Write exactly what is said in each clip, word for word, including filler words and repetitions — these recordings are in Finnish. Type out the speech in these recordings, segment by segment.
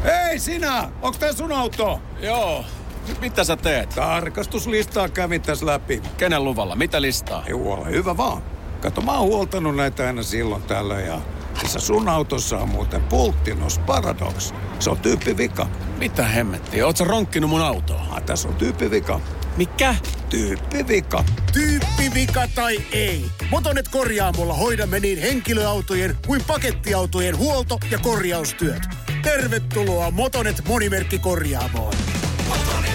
Hei sinä! Onks tää sun auto? Joo. Mitä sä teet? Tarkastuslistaa kävin tässä läpi. Kenen luvalla? Mitä listaa? Joo, ole hyvä vaan. Kato, mä oon huoltanut näitä aina silloin tällä ja... Tässä sun autossa on muuten Pulttinos Paradox. Se on tyyppivika. Mitä hemmettiä? Oot sä ronkkinut mun autoa? Ah, tässä on tyyppivika. Mikä? Tyyppivika. Tyyppivika tai ei. Motonet Korjaamolla hoidamme niin henkilöautojen kuin pakettiautojen huolto- ja korjaustyöt. Tervetuloa Motonet Monimerkkikorjaamoon. Motonet.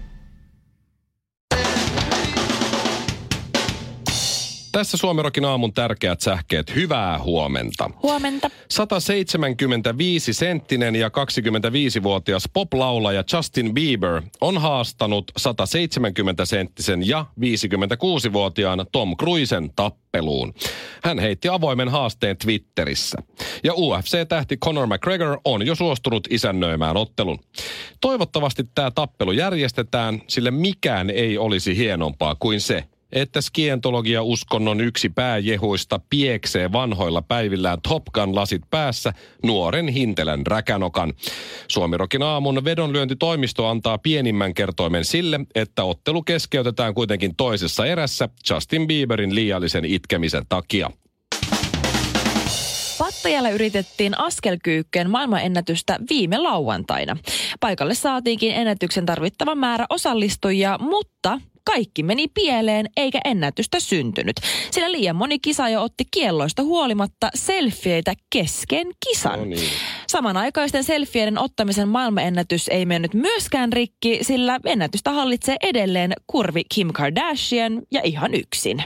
Tässä Suomi-rokin aamun tärkeät sähkeet. Hyvää huomenta. Huomenta. sata seitsemänkymmentäviisi senttinen ja kaksikymmentäviisivuotias pop-laulaja Justin Bieber on haastanut sata seitsemänkymmentä senttisen ja viisikymmentäkuusivuotiaan Tom Cruisen tappeluun. Hän heitti avoimen haasteen Twitterissä. Ja U F C-tähti Conor McGregor on jo suostunut isännöimään ottelun. Toivottavasti tämä tappelu järjestetään, sillä mikään ei olisi hienompaa kuin se, että skientologia-uskonnon yksi pääjehuista pieksee vanhoilla päivillään Top Gun-lasit päässä nuoren hintelän räkänokan. Suomi-rokin aamun vedonlyöntitoimisto antaa pienimmän kertoimen sille, että ottelu keskeytetään kuitenkin toisessa erässä Justin Bieberin liiallisen itkemisen takia. Pattajalla yritettiin askelkyykkeen maailmanennätystä viime lauantaina. Paikalle saatiinkin ennätyksen tarvittava määrä osallistujia, mutta kaikki meni pieleen eikä ennätystä syntynyt. Sillä liian moni kisaaja otti kielloista huolimatta selfieitä kesken kisan. No niin. Samanaikaisten selfieiden ottamisen maailmanennätys ei mennyt myöskään rikki, sillä ennätystä hallitsee edelleen kurvi Kim Kardashian ja ihan yksin.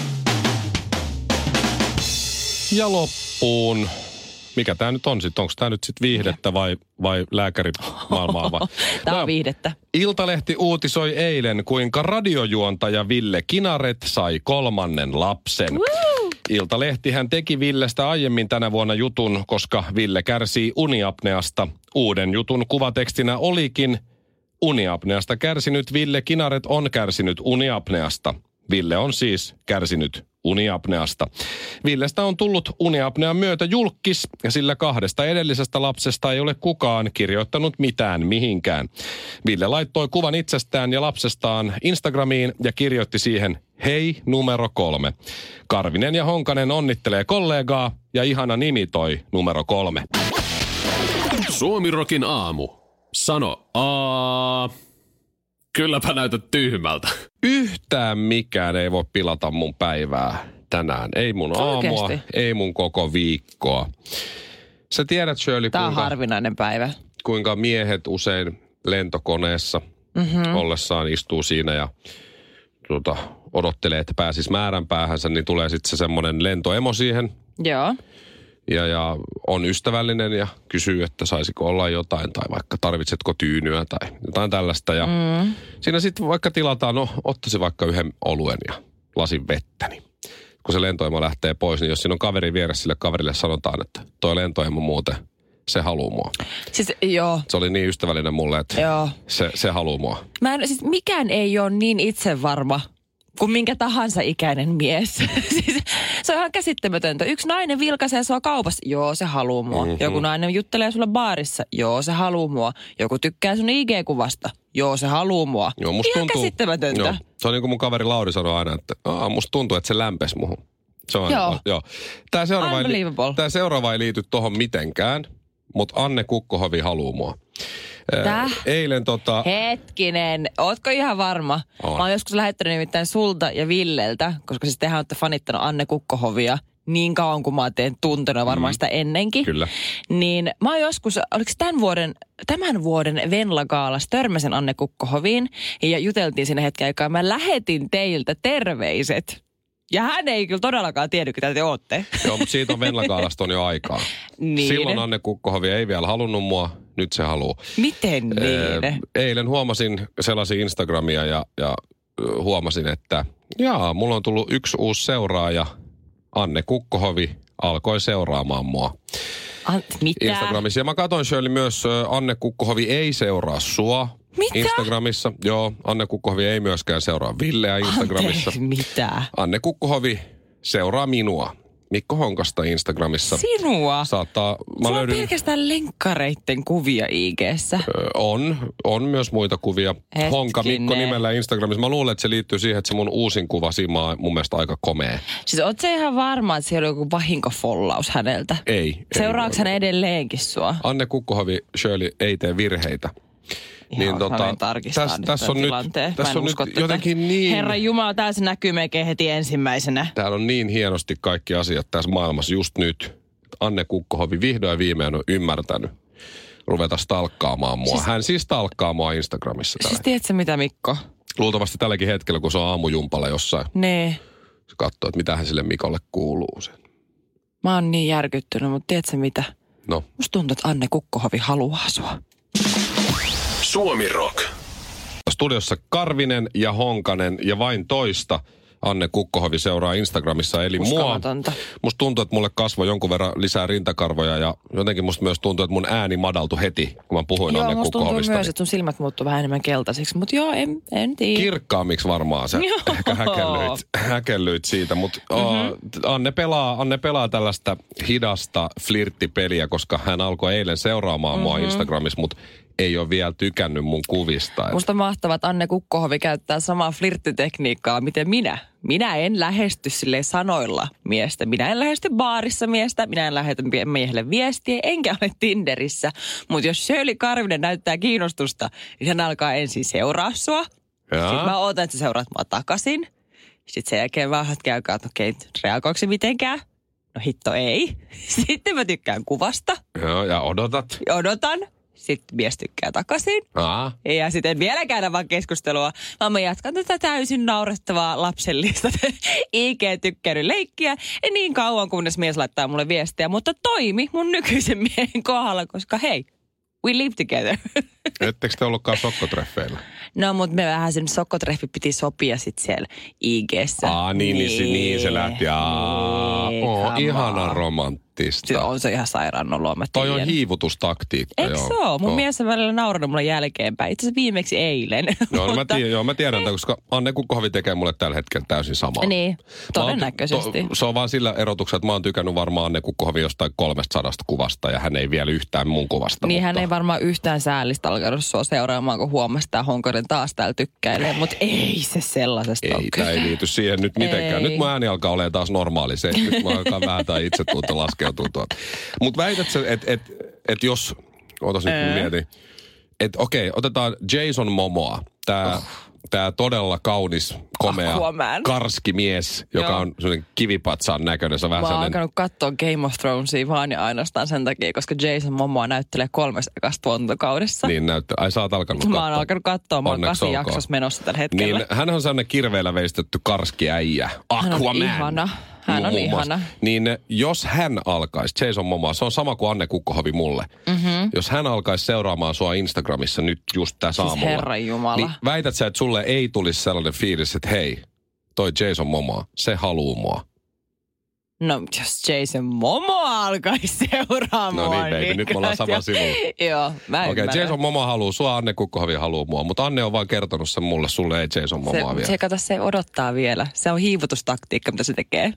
Ja loppuun. Mikä tämä nyt on sitten? Onko tämä nyt sitten viihdettä vai, vai lääkärimaailmaa? Vai? Tämä on viihdettä. Iltalehti uutisoi eilen, kuinka radiojuontaja Ville Kinaret sai kolmannen lapsen. Woo! Iltalehtihän teki Villestä aiemmin tänä vuonna jutun, koska Ville kärsii uniapneasta. Uuden jutun kuvatekstinä olikin: uniapneasta kärsinyt Ville Kinaret on kärsinyt uniapneasta. Ville on siis kärsinyt uniapneasta. Villestä on tullut uniapnean myötä julkkis, ja sillä kahdesta edellisestä lapsesta ei ole kukaan kirjoittanut mitään mihinkään. Ville laittoi kuvan itsestään ja lapsestaan Instagramiin ja kirjoitti siihen: hei numero kolme. Karvinen ja Honkanen onnittelee kollegaa ja ihana nimi toi numero kolme. Suomi-rokin aamu. Sano aa. Kylläpä näytät tyhmältä. Yhtään mikään ei voi pilata mun päivää tänään. Ei mun aamua, Oikeesti? ei mun koko viikkoa. Sä tiedät, Shirley, Tämä on kuinka, harvinainen päivä. kuinka miehet usein lentokoneessa mm-hmm. ollessaan istuu siinä ja tuota, odottelee, että pääsis määränpäähänsä, niin tulee sitten se semmoinen lentoemo siihen. Joo. Ja, ja on ystävällinen ja kysyy, että saisiko olla jotain tai vaikka tarvitsetko tyynyä tai jotain tällaista. Ja mm. siinä sitten vaikka tilataan, no ottaisi vaikka yhden oluen ja lasin vettä. Niin kun se lentoemo lähtee pois, niin jos siinä on kaveri vieressä, sille kaverille sanotaan, että toi lentoemo muuten, se haluu mua. Siis joo. Se oli niin ystävällinen mulle, että Joo. se, se haluu mua. Mä en, siis mikään ei ole niin itsevarma kuin minkä tahansa ikäinen mies. Siis, se on ihan käsittämätöntä. Yksi nainen vilkaisee sua kaupassa. Joo, se haluu mua. Mm-hmm. Joku nainen juttelee sulle baarissa. Joo, se haluu mua. Joku tykkää sun I G-kuvasta. Joo, se haluu mua. Joo, musta ihan tuntuu, käsittämätöntä. Joo. Se on niin kuin mun kaveri Lauri sanoi aina, että musta tuntuu, että se lämpesi muhun. Se on Joo. aina, joo. Tämä seuraava, ei, Unbelievable. tämä seuraava ei liity tohon mitenkään, mutta Anne Kukkohovi haluu mua. Täh? Eilen tota... Hetkinen, ootko ihan varma? On. Mä oon joskus lähettänyt nimittäin sulta ja Villeltä, koska siis tehän olette fanittanut Anne Kukkohovia niin kauan kuin mä teen tuntenut varmaan mm. sitä ennenkin. Kyllä. Niin mä oon joskus, oliko tämän vuoden, tämän vuoden Venla-gaalassa törmäsen Anne Kukkohoviin ja juteltiin siinä hetken aikaa. Mä lähetin teiltä terveiset. Ja hän ei kyllä todellakaan tiedä, mitä te ootte. Joo, mutta siitä on Venla-gaalasta on jo aikaa. Niin. Silloin Anne Kukkohovi ei vielä halunnut mua, nyt se haluu. Miten niin? Ee, eilen huomasin sellaisia Instagramia ja, ja huomasin, että jaa, mulla on tullut yksi uusi seuraaja. Anne Kukkohovi alkoi seuraamaan mua. An, mitä? Instagramissa. Ja mä katsoin, Shirley, myös Anne Kukkohovi ei seuraa sua. Mitä? Instagramissa. Joo, Anne Kukkohovi ei myöskään seuraa Villeä Instagramissa. Anteeksi, mitä? Anne Kukkohovi seuraa minua Mikko Honkasta Instagramissa. Sinua? Saattaa, mä Sulla löydyn, on pelkästään lenkkareitten kuvia I G:ssä. Ö, on, on myös muita kuvia. Hetkinen. Honka Mikko nimellä Instagramissa. Mä luulen, että se liittyy siihen, että se mun uusin kuva siinä on mun mielestä aika komea. Siis oot sä ihan varma, että siellä on joku vahinkofollaus häneltä? Ei. Seuraaks hän edelleenkin sua? Anne Kukkohovi, Shirley ei tee virheitä. Ihan niin, tota, tarkistaa tässä nyt täs tämän on tilanteen. nyt, tässä on usko, nyt jotenkin niin... Herran Jumala, tää se näkyy melkein heti ensimmäisenä. Täällä on niin hienosti kaikki asiat tässä maailmassa just nyt. Anne Kukkohovi vihdoin viimein on ymmärtänyt ruveta stalkkaamaan mua. Siis, Hän siis stalkkaa mua Instagramissa. Siis tiedätkö mitä, Mikko? Luultavasti tälläkin hetkellä, kun se on aamujumpalla jossain. Nee. Se katsoo, että mitähän sille Mikolle kuuluu. Sen. Mä oon niin järkyttynyt, mutta tiedätkö mitä? No. Musta tuntuu, että Anne Kukkohovi haluaa sua. Suomi Rock. Studiossa Karvinen ja Honkanen ja vain toista Anne Kukkohovi seuraa Instagramissa, eli mua. Musta tuntuu, että mulle kasvoi jonkun verran lisää rintakarvoja ja jotenkin musta myös tuntuu, että mun ääni madaltui heti, kun mä puhuin joo, Anne Kukkohovista. Joo, musta tuntuu myös, että sun silmät muuttuu vähän enemmän keltaisiksi, mutta joo, en, en tiedä. Kirkkaammiksi varmaan sä ehkä häkellyit, häkellyit siitä, mutta mm-hmm. Anne, pelaa, Anne pelaa tällaista hidasta flirttipeliä, koska hän alkoi eilen seuraamaan mm-hmm. mua Instagramissa, mutta ei ole vielä tykännyt mun kuvista. Musta mahtavaa, että Anne Kukkohovi käyttää samaa flirttitekniikkaa, miten minä. Minä en lähesty silleen sanoilla miestä. Minä en lähesty baarissa miestä. Minä en lähetä miehelle viestiä, enkä ole Tinderissä. Mutta jos Shirley Karvinen näyttää kiinnostusta, niin hän alkaa ensin seuraa sua. Jaa. Sitten mä ootan, että sä seuraat mua takaisin. Sitten sen jälkeen vaan hetken aikaa, että okei, reagoiko se mitenkään? No hitto ei. Sitten mä tykkään kuvasta. Joo, ja odotat. Odotan. Sitten mies tykkää takaisin. Aa. Ja sitten en vielä käydä vaan keskustelua, vaan mä jatkan tätä täysin naurettavaa lapsellista I G-tykkäilyleikkiä. Ja niin kauan, kunnes mies laittaa mulle viestiä. Mutta toimi mun nykyisen miehen kohdalla, koska hei, we live together. Ettekö te ollutkaan sokkotreffeillä? No, mutta me vähän sen sokkotreffi piti sopia sitten siellä I G:ssä. Aa, niin, niin, niin, niin se lähti. Aa, niin, oh, ihana romanttista. Se on se ihan sairaan noloa, mä tiedän. Toi on hiivutustaktiikka. Eikö se ole? Mun oh. mies on välillä naurannut mulle jälkeenpäin. Itse asiassa viimeksi eilen. Joo, no mä tiedän, joo, mä tiedän tämän, koska Anne Kukkohovi tekee mulle tällä hetkellä täysin samaa. Niin, todennäköisesti. To, se on vaan sillä erotuksella, että mä oon tykännyt varmaan Anne Kukkohovi jostain kolmesta sadasta kuvasta ja hän ei vielä yhtään mun kuvasta. Niin, mutta... hän ei varmaan yhtään säällistä alkanut sua seuraamaan, kun huomasi, että Honkanen taas täällä tykkäilee. Mutta ei se sellaisesta ei, ole. Ei, tämä ei liity siihen nyt mitenkään. Ei. Nyt mun ääni alkaa olemaan taas normaali. Se, nyt mä alkaa vähän tai itsetunto laskeutua tuolta. Mutta väität sä, että et, et jos, ootas nyt kun mietin, että okei, otetaan Jason Momoa, tää, oh. tää todella kaunis, komea, Aquaman. karski mies, joka Joo. on sellainen kivipatsaan näköinen. Se on vähän mä oon sellainen... alkanut katsoa Game of Thronesia vaan ja ainoastaan sen takia, koska Jason Momoa näyttelee kolmessa ekasta tuotantokaudessa. Niin näyttelee. Ai sä oot alkanut katsoa. Mä oon alkanut katsoa, mä oon kasi jaksossa menossa tällä hetkellä. Niin, hän on sellainen kirveellä veistetty karski äijä. Aquaman. Hän on ihana. Hän on ihana. Niin jos hän alkaisi, Jason Momoa, se on sama kuin Anne Kukkohovi mulle. Mm-hmm. Jos hän alkaisi seuraamaan sua Instagramissa nyt just tässä siis aamulla. Herran Jumala. Niin väität sä, että sulle ei tulisi sellainen fiilis, että hei, toi Jason Momoa, se haluu mua. No, jos Jason Momoa alkaisi seuraamaan. No niin, baby, niin nyt me ollaan sama sivulla. Joo, mä Okei, okay, Jason Momoa haluu sua, Anne Kukkohovi haluu mua. Mutta Anne on vaan kertonut sen mulle, sulle ei Jason Momoa se, vielä. Se, kato, se odottaa vielä. Se on hiivutustaktiikka, mitä se tekee.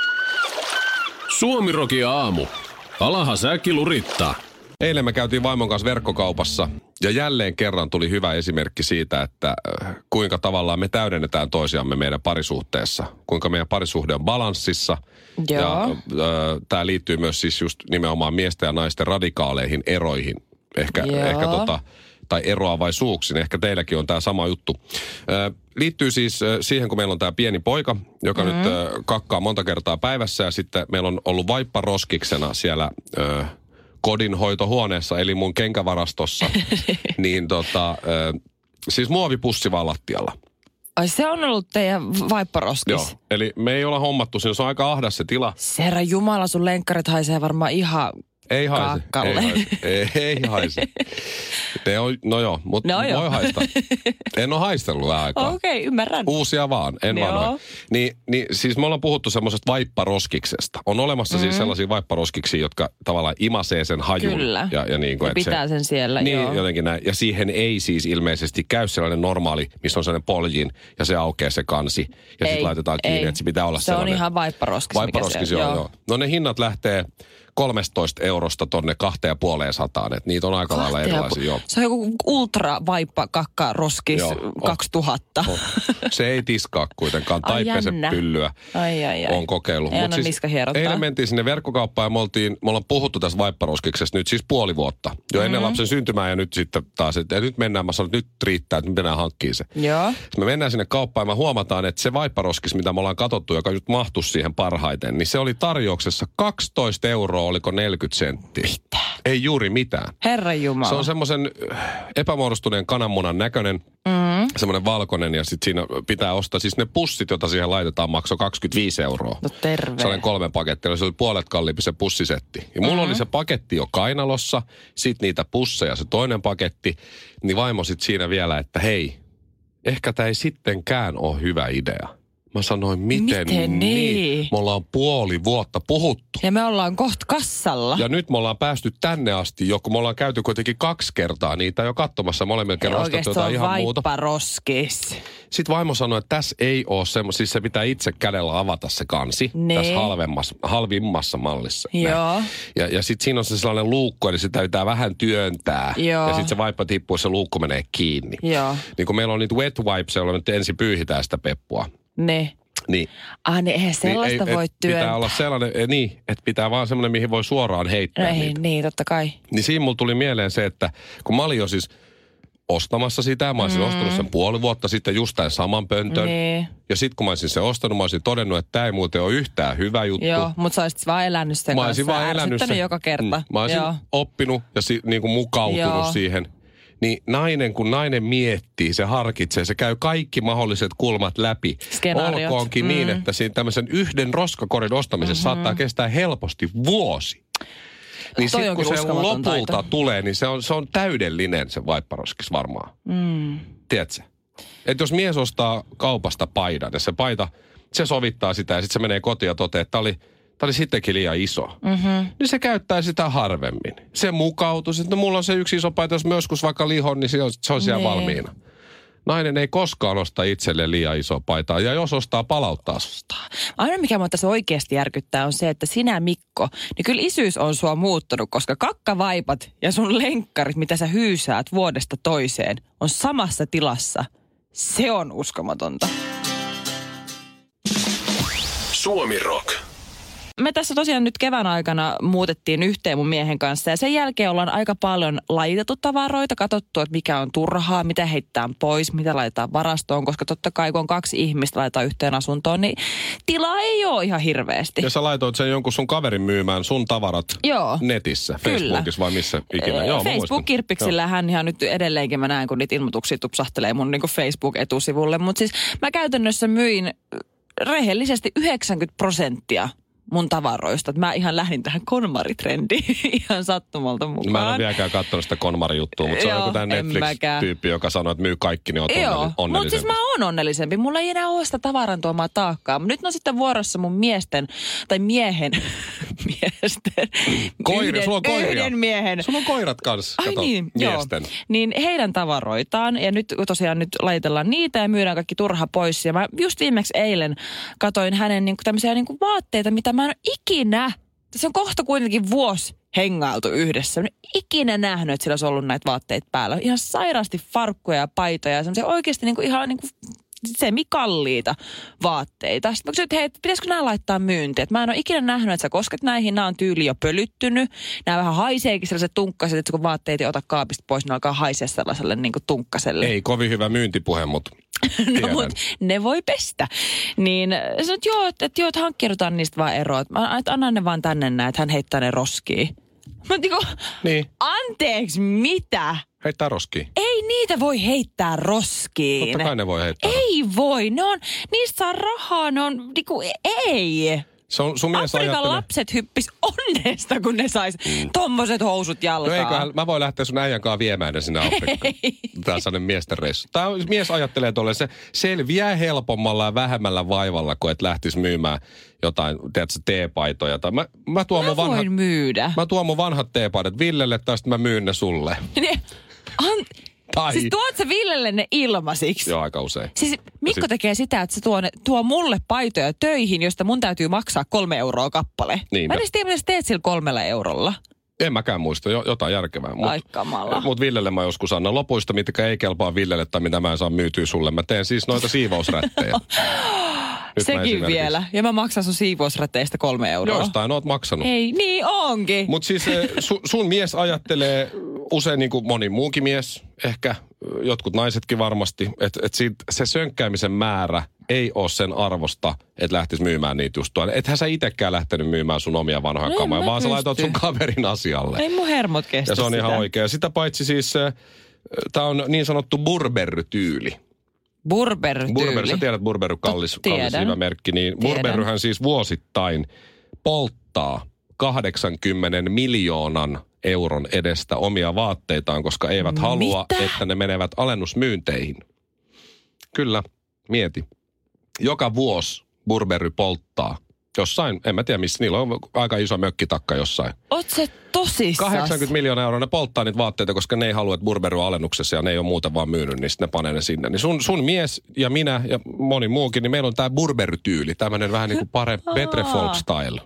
Suomi Rock aamu. Alahan säkki lurittaa. Eilen me käytiin vaimon kanssa verkkokaupassa ja jälleen kerran tuli hyvä esimerkki siitä, että äh, kuinka tavallaan me täydennetään toisiamme meidän parisuhteessa. Kuinka meidän parisuhde on balanssissa. Joo. Ja äh, tämä liittyy myös siis just nimenomaan miesten ja naisten radikaaleihin eroihin. Ehkä, ehkä tota, tai eroavaisuuksiin. Ehkä teilläkin on tämä sama juttu. Äh, liittyy siis äh, siihen, kun meillä on tämä pieni poika, joka mm-hmm. nyt äh, kakkaa monta kertaa päivässä ja sitten meillä on ollut vaippa roskiksena siellä... Äh, kodinhoitohuoneessa, eli mun kenkävarastossa, niin tota, äh, siis muovipussi vaan lattialla. Ai se on ollut teidän vaipparoskis? Joo, eli me ei olla hommattu siinä, se on aika ahdas se tila. Herra Jumala, sun lenkkarit haisee varmaan ihan ei haise, kaakkalle. ei haise, ei, ei haise. Ne on, no joo, mutta no voi joo. haistaa. En ole haistellut vähän aikaa. Okei, okay, ymmärrän. Uusia vaan, en Joo. vaan noin. Niin, niin siis me ollaan puhuttu semmoisesta vaipparoskiksesta. On olemassa mm. siis sellaisia vaipparoskiksia, jotka tavallaan imasee sen hajun. Kyllä. Ja, ja, niin kuin, ja pitää se, sen siellä, niin, joo. jotenkin näin. Ja siihen ei siis ilmeisesti käy sellainen normaali, missä on sellainen poljin ja se aukeaa se kansi. Ja sitten laitetaan kiinni, ei. että se pitää olla se sellainen. Se on ihan vaipparoskis. Vaipparoskis, joo, joo. No ne hinnat lähtee kolmetoista eurosta tonne kahteen ja puoleen sataan. Että niitä on aika lailla erilaisia. Joo. Se on joku ultra vaippa kakka roskis Joo, kaksituhatta. On. Se ei tiskaa kuitenkaan. Ai, Tai pese jännä. pyllyä. Ai, ai, ai. On kokeillut. Ei Mut anna siis niska hierottaa. eilen mentiin sinne verkkokauppaan ja me, oltiin, me ollaan puhuttu tästä vaipparoskiksesta nyt siis puoli vuotta. Jo mm-hmm. ennen lapsen syntymää ja nyt sitten taas, että nyt mennään, mä sanon, että nyt riittää, että me mennään hankkimaan se. Joo. Sitten me mennään sinne kauppaan ja me huomataan, että se vaipparoskis, mitä me ollaan katsottu, joka nyt mahtuisi siihen parhaiten, niin se oli tarjouksessa kaksitoista euroa, oliko neljäkymmentä senttiä. Mitä? Ei juuri mitään. Herran Jumala. Se on semmoisen epämuodostuneen kananmunan näköinen, mm. semmoinen valkoinen ja sitten siinä pitää ostaa, siis ne pussit, joita siihen laitetaan, maksoi kaksikymmentäviisi euroa. No terve. Se oli kolme pakettia, se oli puolet kalliimpi se pussisetti. Ja mulla mm. oli se paketti jo kainalossa, sitten niitä pusseja, se toinen paketti, niin vaimo sitten siinä vielä, että hei, ehkä tämä ei sittenkään ole hyvä idea. Mä sanoin, miten, miten niin? niin? Me ollaan puoli vuotta puhuttu. Ja me ollaan kohta kassalla. Ja nyt me ollaan päästy tänne asti jo, kun me ollaan käyty kuitenkin kaksi kertaa niitä jo katsomassa. Molemmilla kerran ostettu jotain ihan muuta. Vaipparoskis. Sitten vaimo sanoi, että tässä ei ole semmoista, siis se pitää itse kädellä avata se kansi. Ne. Tässä halvemmassa, halvimmassa mallissa. Joo. Ja, ja sitten siinä on se sellainen luukku, eli sitä pitää vähän työntää. Joo. Ja sitten se vaippa tippuu ja se luukku menee kiinni. Joo. Niin kun meillä on niitä wet wipes, joilla nyt ensin pyyhitään sitä peppua. Ne. Niin. Ah, niin eihän sellaista niin, ei, voi et, työntää. Pitää olla sellainen, eh, niin, että pitää vaan semmoinen, mihin voi suoraan heittää ei, niitä. niin, totta kai. Niin siinä mulla tuli mieleen se, että kun mä olin jo siis ostamassa sitä, mä olisin mm. ostanut sen puoli vuotta sitten just tämän saman pöntön. Niin. Ja sitten kun mä olisin sen ostanut, mä olisin todennut, että tämä ei muuten ole yhtään hyvä juttu. Joo, mutta sä olisit vaan elänyt sen mä kanssa. olisin vaan elänyt sen. joka kerta. Mm. Mä olisin Joo. oppinut ja si, niin kuin mukautunut Joo. siihen. Niin nainen, kun nainen miettii, se harkitsee, se käy kaikki mahdolliset kulmat läpi. Skenaariot. Olkoonkin mm. niin, että siinä tämmöisen yhden roskakorin ostamisessa mm-hmm. saattaa kestää helposti vuosi. Niin sitten kun se lopulta taito. tulee, niin se on, se on täydellinen se vaipparoskis varmaan. Mm. Tiedätkö? Että jos mies ostaa kaupasta paidan ja se paita, se sovittaa sitä ja sitten se menee kotiin ja toteaa, että tämä oli, tämä oli sittenkin liian iso. Mm-hmm. Niin se käyttää sitä harvemmin. Se mukautuu. Sitten mulla on se yksi iso paita, jos mä joskus vaikka lihon, niin se on, se on siellä nee. valmiina. Nainen ei koskaan osta itselleen liian isoa paitaa, ja jos ostaa, palauttaa. Aina mikä minua tässä oikeasti järkyttää on se, että sinä Mikko, niin kyllä isyys on sua muuttunut, koska kakkavaipat ja sun lenkkarit, mitä sä hyysäät vuodesta toiseen, on samassa tilassa. Se on uskomatonta. Suomi Rock. Me tässä tosiaan nyt kevään aikana muutettiin yhteen mun miehen kanssa ja sen jälkeen ollaan aika paljon laitettu tavaroita, katsottu, että mikä on turhaa, mitä heittää pois, mitä laitetaan varastoon, koska totta kai kun on kaksi ihmistä laitetaan yhteen asuntoon, niin tilaa ei ole ihan hirveästi. Ja sä laitoit sen jonkun sun kaverin myymään sun tavarat Joo. netissä, Kyllä. Facebookissa vai missä ikinä? Joo, Facebook-kirppiksillä hän ihan nyt edelleenkin mä näen, kun niitä ilmoituksia tupsahtelee mun niin kuin Facebook-etusivulle, mutta siis mä käytännössä myin rehellisesti yhdeksänkymmentä prosenttia mun tavaroista. Mä ihan lähdin tähän KonMari-trendiin ihan sattumalta mukaan. Mä en ole vieläkään katsonut sitä KonMari-juttua, mutta se on joku tämä Netflix-tyyppi, joka sanoo, että myy kaikki, niin oot Joo, onnellisempi. mutta siis mä oon onnellisempi. Mulla ei enää ole sitä tavaran tuomaa taakkaa. Nyt on sitten vuorossa mun miesten, tai miehen, miesten. Koiri, yhden, sulla on koiria. Yhden miehen. Sulla on koirat kanssa, Ai kato, niin, miesten. Joo. Niin heidän tavaroitaan, ja nyt tosiaan nyt laitellaan niitä ja myydään kaikki turha pois. Ja mä just viimeksi eilen katoin hänen niinku tämmöisiä niinku vaatteita, mitä mä en ole ikinä, se on kohta kuitenkin vuosi hengailtu yhdessä. Mä en ole ikinä nähnyt, että sillä olisi ollut näitä vaatteita päällä. Ihan sairaasti farkkuja ja paitoja ja semmoisia oikeasti niinku ihan niinku semikalliita vaatteita. Sitten mä kysyin, että hei, pitäisikö nämä laittaa myyntiin? Että mä en ole ikinä nähnyt, että sä kosket näihin. Nämä on tyyli jo pölyttynyt. Nämä vähän haiseekin sellaiset tunkkaset, että kun vaatteet ei ota kaapista pois, ne alkaa haisea sellaiselle niin kuin tunkkaselle. Ei kovin hyvä myyntipuhe, mutta no mut ne voi pestä. Niin sanoin, että joo, että, että joo, että hankkiudutaan niistä vaan eroa. Että, että anna ne vaan tänne näin, että hän heittää ne roskiin. Mä niinku, niin. Anteeksi, mitä? Heittää roskiin. Ei niitä voi heittää roskiin. Totta kai ne voi heittää. Ei voi, ne on, niistä saa rahaa, ne on niinku, ei. Se on, sun mies Afrikan ajattelee... lapset hyppis onnesta, kun ne sais mm. tommoset housut No jalkaan. eiköhän, mä voin lähteä sun äijän kanssa viemään ne sinne Afrikkaan. Tää on sellainen miesten reissu. Tää on, mies ajattelee tuolle, se selviää helpommalla ja vähemmällä vaivalla, kun et lähtisi myymään jotain, tiedätkö, teepaitoja. Tai mä, mä, tuon Mä mun vanhat, voin myydä. mä tuon mun vanhat teepaidat Villelle, tai sitten mä myyn ne sulle. Ne, an, Tai... siis tuot sä Villelle ne ilmaisiksi? Joo, aika usein. Siis Mikko sit... tekee sitä, että se tuo, ne, tuo mulle paitoja töihin, josta mun täytyy maksaa kolme euroa kappale. Niinpä. Mä en edes tiedä, mitä sä teet sillä kolmella eurolla. En mäkään muista, jo, jotain järkevää. Mut, Ai kamala. Mut Villelle mä joskus annan lopuista, mitkä ei kelpaa Villelle tai mitä mä en saa myytyä sulle. Mä teen siis noita siivousrättejä. Sekin vielä. Ja mä maksan sun siivousräteistä kolme euroa. Jostain oot maksanut. Ei, niin onkin. Mutta siis su, sun mies ajattelee usein niin kuin moni muukin mies, ehkä jotkut naisetkin varmasti, että et se sönkkäämisen määrä ei ole sen arvosta, että lähtisi myymään niitä just tuolla. Ethän sä itsekään lähtenyt myymään sun omia vanhoja no kamoja, vaan pysty. sä laitat sun kaverin asialle. Ei mun hermot kestä ja se on sitä. ihan oikein. Sitä paitsi siis, tämä on niin sanottu Burberry-tyyli. Burberry-tyyli. Burberry, sä tiedät Burberry kallis, kallis hyvä merkki, niin Burberryhän siis vuosittain polttaa kahdeksankymmentä miljoonan euron edestä omia vaatteitaan, koska eivät halua, Mitä? että ne menevät alennusmyynteihin. Kyllä, mieti. Joka vuosi Burberry polttaa jossain, en mä tiedä missä, niillä on aika iso mökkitakka jossain. Oot se tosissaan? kahdeksankymmentä miljoonaa euroa ne polttaa niitä vaatteita, koska ne ei halua, että Burberry on alennuksessa ja ne ei ole muuten vaan myynyt, niin sitten ne panee ne sinne. Niin sun, sun mies ja minä ja moni muukin, niin meillä on tää Burberry-tyyli, tämmönen vähän niin kuin parempi, betre folk style.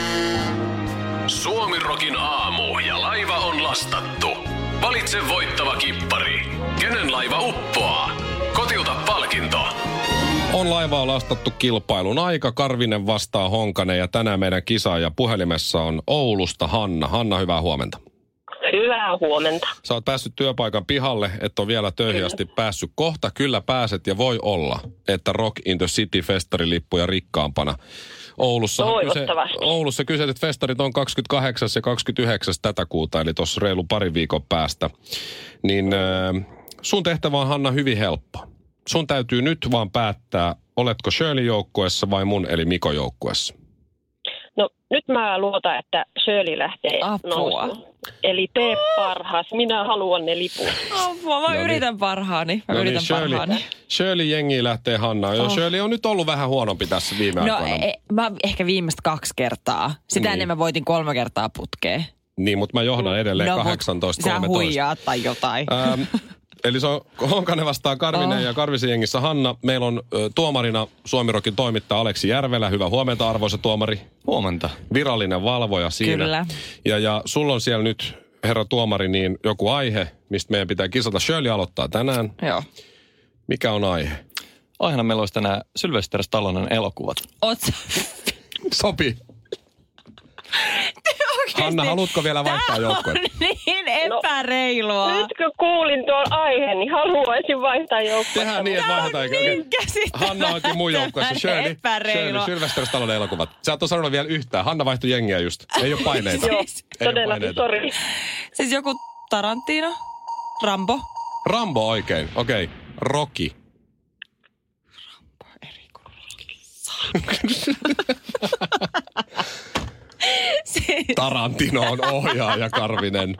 Suomirokin aamu ja laiva on lastattu. Valitse voittava kippari. Kenen laiva uppoaa? Kotiuta palkinto. On laivaa lastattu kilpailun aika. Karvinen vastaa Honkanen ja tänään meidän kisaaja puhelimessa on Oulusta Hanna. Hanna, hyvää huomenta. Hyvää huomenta. Sä oot päässyt työpaikan pihalle, et ole vielä töihin asti päässyt. Kohta kyllä pääset ja voi olla, että Rock in the City -festarilippuja rikkaampana. Oulussa, kyse, Oulussa kyseiset festarit on kaksikymmentäkahdeksas ja kaksikymmentäyhdeksäs tätä kuuta, eli tuossa reilu pari viikon päästä. Niin äh, sun tehtävä on, Hanna, hyvin helppo. Sun täytyy nyt vaan päättää, oletko Shirley joukkueessa vai mun eli Mikon joukkueessa. No nyt mä luotan, että Shirley lähtee Apua. nousuun. Eli tee parhaas. Minä haluan ne liput. Apua, mä No yritän niin. parhaani. Mä No yritän niin, Shirley, parhaani. Shirley jengiin lähtee Hanna. Jo, Oh. Shirley on nyt ollut vähän huonompi tässä viime No aikoina. e, mä ehkä viimeistä kaksi kertaa. Sitä Niin. ennen mä voitin kolme kertaa putkeen. Niin, mutta mä johdan edelleen No, mut kahdeksantoista sä kolmetoista. huijaat tai jotain. Ähm, eli se on Honkanen vastaa Karvinen Oh. ja Karvisen jengissä Hanna. Meillä on ö, tuomarina Suomirokin toimittaja Aleksi Järvelä. Hyvää huomenta, arvoisa tuomari. Huomenta. Virallinen valvoja siinä. Kyllä. Ja, ja sulla on siellä nyt, herra tuomari, niin joku aihe, mistä meidän pitää kisata. Shirley aloittaa tänään. Joo. Mikä on aihe? Aiheena meillä olisi tänään Sylvester Stallonen elokuvat. Oot sä... Sopi. Oikeesti, Hanna, haluatko vielä vaihtaa joukkueen? Tää on niin epäreilua. Nyt kun kuulin tuon aiheen, niin haluaisin vaihtaa joukkuetta. Tehdään niin, että vaihdetaan. Niin käsittämätöntä. Hanna onkin mun joukkueessa. Shirley, Shirley, Epäreilua. Sylvester Stallonen elokuvat. Sä et ole sanonut vielä yhtään. Hanna vaihtoi jengiä just. Ei ole paineita. Joo, Siis- Ei ole todellakin, paineita. sori. Siis joku Tarantino, Rambo. Rambo oikein. Okei. Okay. Rocky. Siis, Tarantino on ohjaaja, Karvinen.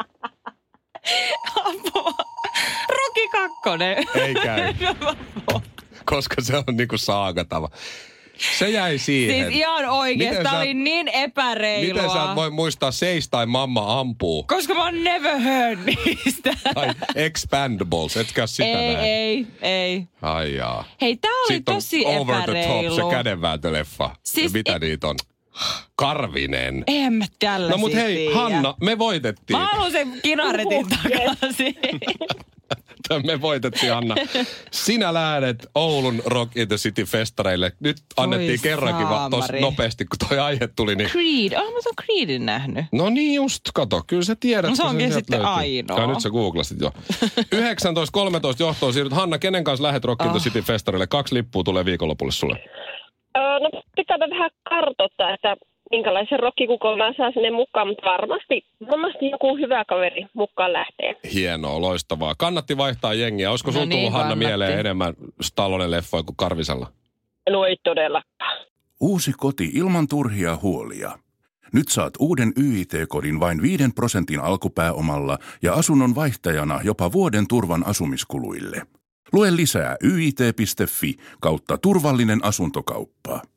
apua. Rocky kakkonen. Ei käy. Koska se on niinku saagatava. Se jäi siihen. Siis ihan oikeesti, Miten tää sä- oli niin epäreilua. Miten sä et voi muistaa Seis tai Mamma ampuu? Koska mä oon never heard niistä. Tai Expandables, etkä sitä ei, näe. ei, ei. Ai jaa. Hei, tää oli Sitten on tosi Over the epäreilu. Top, se kädenvääntöleffa. Siis ja mitä e- niitä on? Karvinen. En mä tällaisia No mut hei, tiedä. Hanna, me voitettiin. Mä haluan sen kinaretin takaisin. Me voitettiin, Hanna. Sinä lähdet Oulun Rock in the City -festareille. Nyt annettiin Oi kerrankin vaan tossa saamari. nopeasti, kun toi aihe tuli. Niin... Creed. Oh, mä oon Creedin nähnyt. No niin just, kato. Kyllä sä tiedät. No se kun onkin sieltä sitten löytyy. ainoa. Ja nyt sä googlasit jo. yhdeksäntoista kolmetoista johtoon siirryt. Hanna, kenen kanssa lähdet Rock in the Oh. City -festareille? Kaksi lippua tulee viikonlopulle sulle. Öö, no pitääpä vähän kartoittaa, että minkälaisen rokkikukon mä saan sinne mukaan, mutta varmasti, varmasti joku hyvä kaveri mukaan lähtee. Hienoa, loistavaa. Kannatti vaihtaa jengiä. Olisiko No sulla niin, tullut, Hanna, kannatti. mieleen enemmän Stallonen leffoja kuin Karvisella? No ei todellakaan. Uusi koti ilman turhia huolia. Nyt saat uuden Y I T-kodin vain viiden prosentin alkupääomalla ja asunnon vaihtajana jopa vuoden turvan asumiskuluille. Lue lisää y i t piste f i kautta turvallinen asuntokauppa.